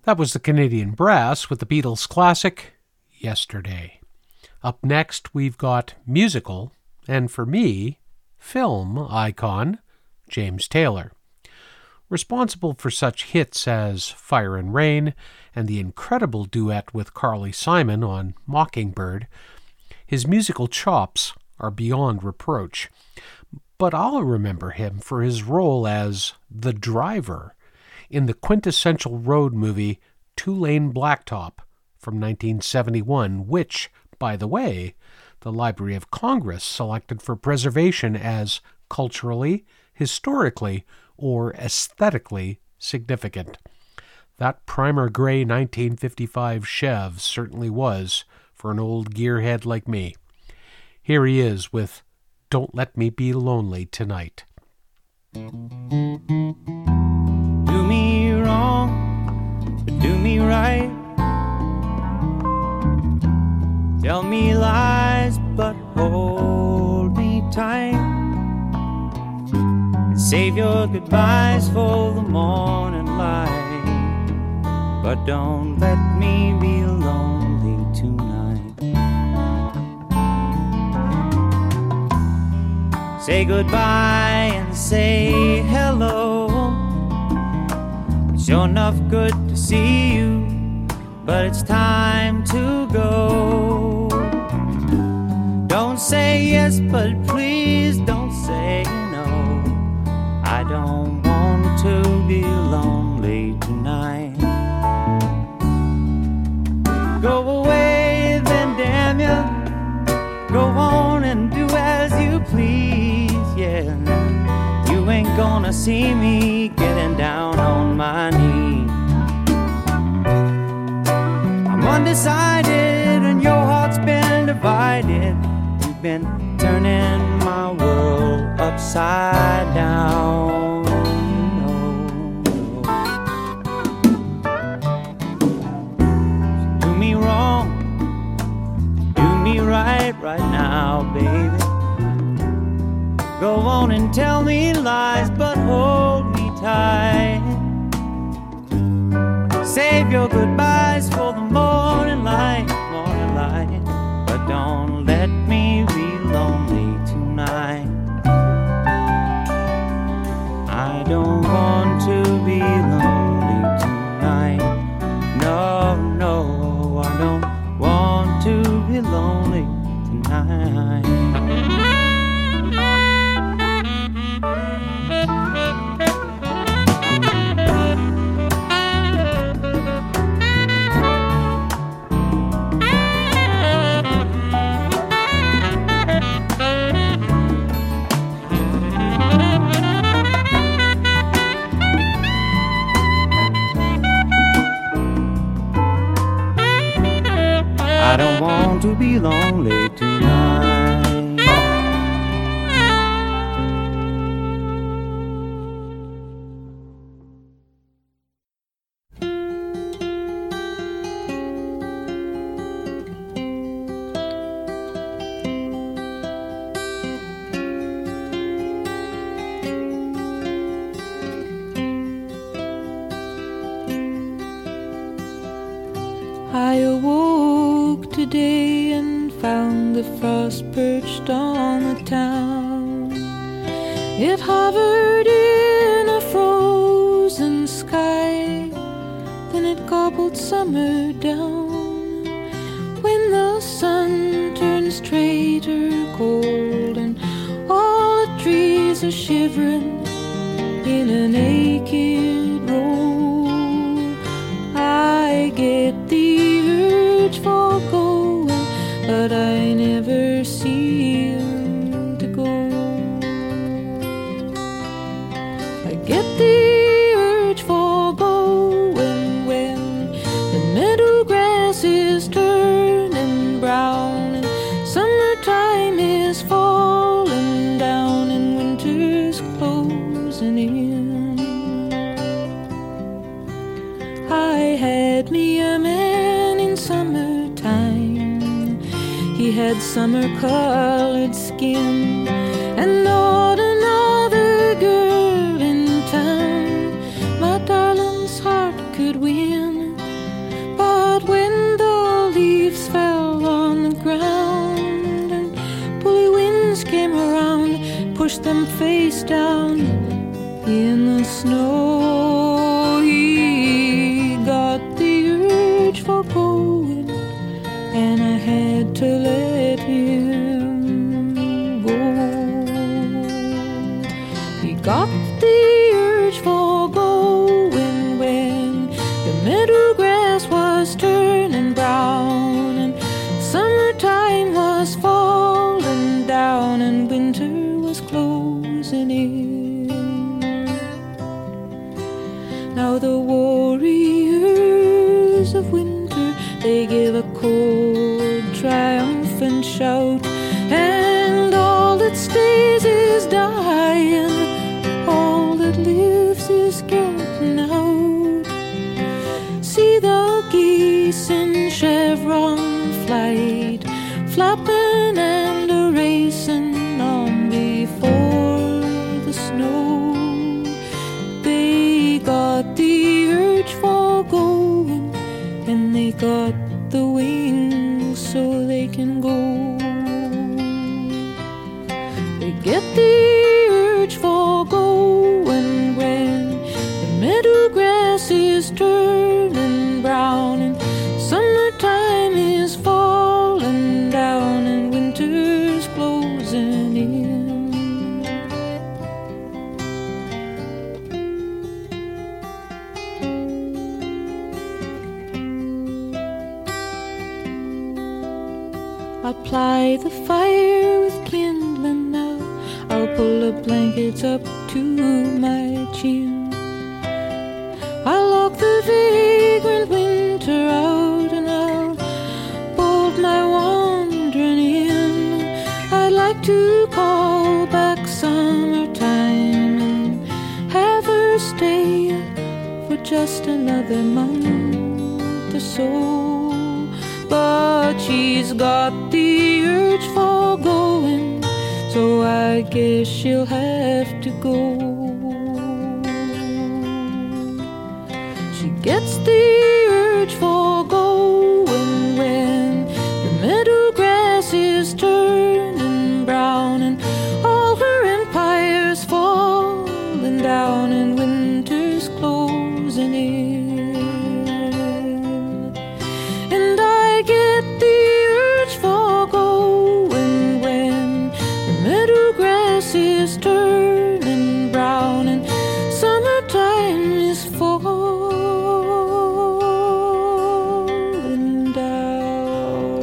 That was the Canadian Brass with the Beatles classic, Yesterday. Up next, we've got musical, and for me, film icon, James Taylor. Responsible for such hits as Fire and Rain and the incredible duet with Carly Simon on Mockingbird, his musical chops are beyond reproach. But I'll remember him for his role as the driver in the quintessential road movie Two-Lane Blacktop from 1971, which, by the way, the Library of Congress selected for preservation as culturally, historically, or aesthetically significant. That primer gray 1955 Chev certainly was for an old gearhead like me. Here he is with Don't Let Me Be Lonely Tonight. Do me wrong, but do me right. Tell me lies, but hold me tight. And save your goodbyes for the morning light. But don't let me be lonely tonight. Say goodbye and say hello. It's sure enough good to see you, but it's time to go. Don't say yes, but please don't say no. I don't want to be lonely tonight. Go away then, damn ya. Go on and do as you please, yeah. You ain't gonna see me getting down on my knees. I'm undecided and your heart's been divided. You've been turning my world upside down. Do me wrong, do me right now, baby. Go on and tell me lies, but hold me tight. Save your goodbyes for the morning light, but don't let me be lonely tonight. I don't want to be lonely tonight. No, no, I don't want to be lonely tonight. I don't want to be lonely tonight. I awoke today and found the frost perched on the town. It hovered in a frozen sky, then it gobbled summer down. When the sun turns traitor cold and all the trees are shivering in a naked row, I get the urge for going, but I never seem to go. I get the urge for going when the meadow grass is turning brown and summertime is falling down and winter's closing in. I had me a man in summertime. He had summer-colored skin and not another girl in town my darling's heart could win. snow. He got the urge for going, and I had to let him go. He got the urge for going when the meadow grass was turning brown, and summertime was falling down, and winter was closing in. Now the warriors of winter, they give a cold, triumphant shout, and all that stays is dying, all that lives is getting out. See the geese in chevron flight, flapping and a-racing on before the snow. They got the urge for going, and they got the wings so they can go. They get the urge for going when the meadow grass is turning brown, and summertime is falling down, and winter's closing in. I'll ply the fire with kindling now, I'll pull the blankets up to my chin. I'll lock the vagrant winter out, and I'll bolt my wandering in. I'd like to call back summertime and have her stay for just another month or so. But she's got the urge for going, so I guess she'll have to go. She gets the urge for going when the meadow grass is turning brown, and all her empire's falling down, and winter's closing in. And I get the urge for going when the meadow grass is turning brown, and summertime is falling down.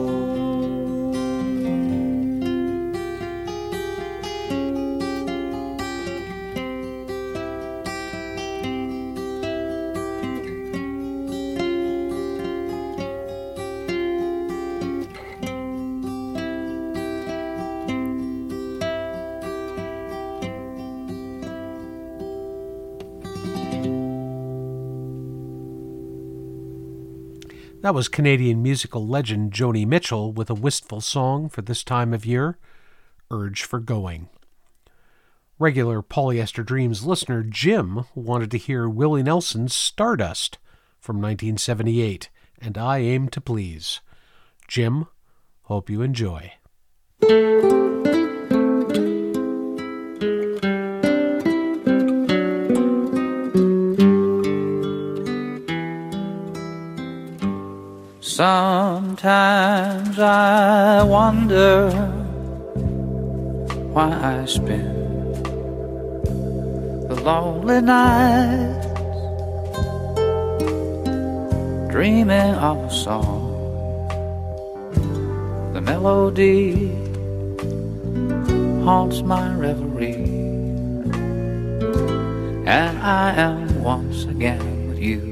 That was Canadian musical legend Joni Mitchell with a wistful song for this time of year, Urge for Going. Regular Polyester Dreams listener Jim wanted to hear Willie Nelson's Stardust from 1978, and I aim to please. Jim, hope you enjoy. Sometimes I wonder why I spend the lonely nights dreaming of a song. The melody haunts my reverie, and I am once again with you.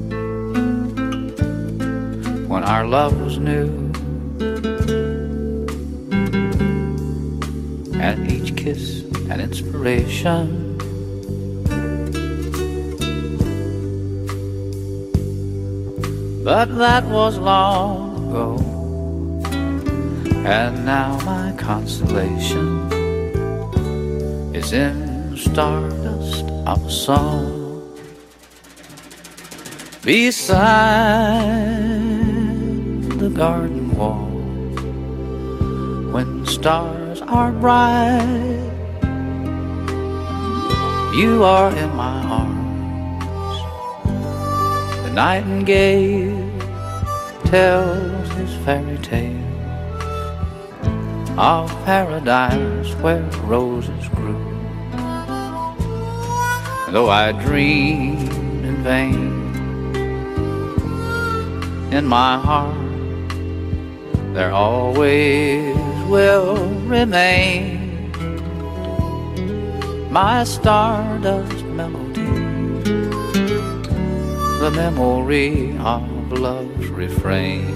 When our love was new, and each kiss an inspiration, but that was long ago, and now my consolation is in the stardust of a song beside the garden wall. When stars are bright, you are in my arms. The nightingale tells his fairy tale of paradise where roses grew. And though I dreamed in vain, in my heart there always will remain my stardust melody, the memory of love's refrain.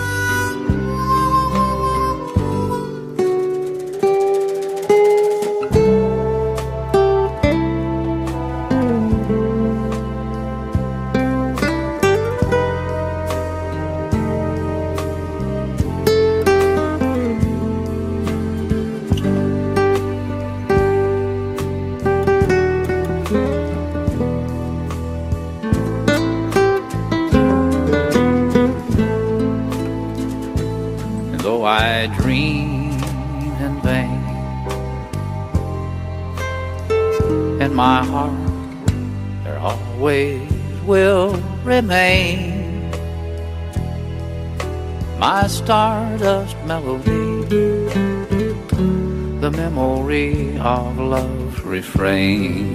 I dream in vain, in my heart there always will remain my stardust melody, the memory of love's refrain.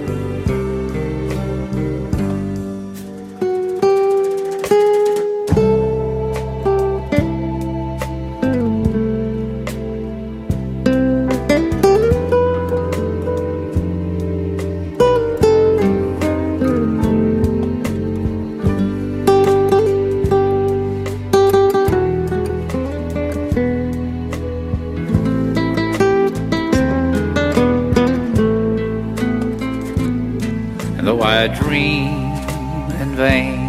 Though I dream in vain,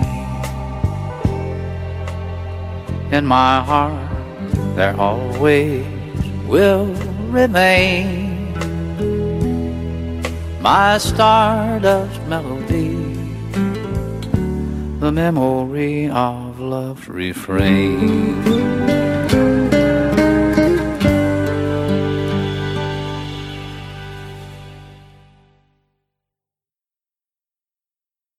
in my heart there always will remain my stardust melody, the memory of love's refrain.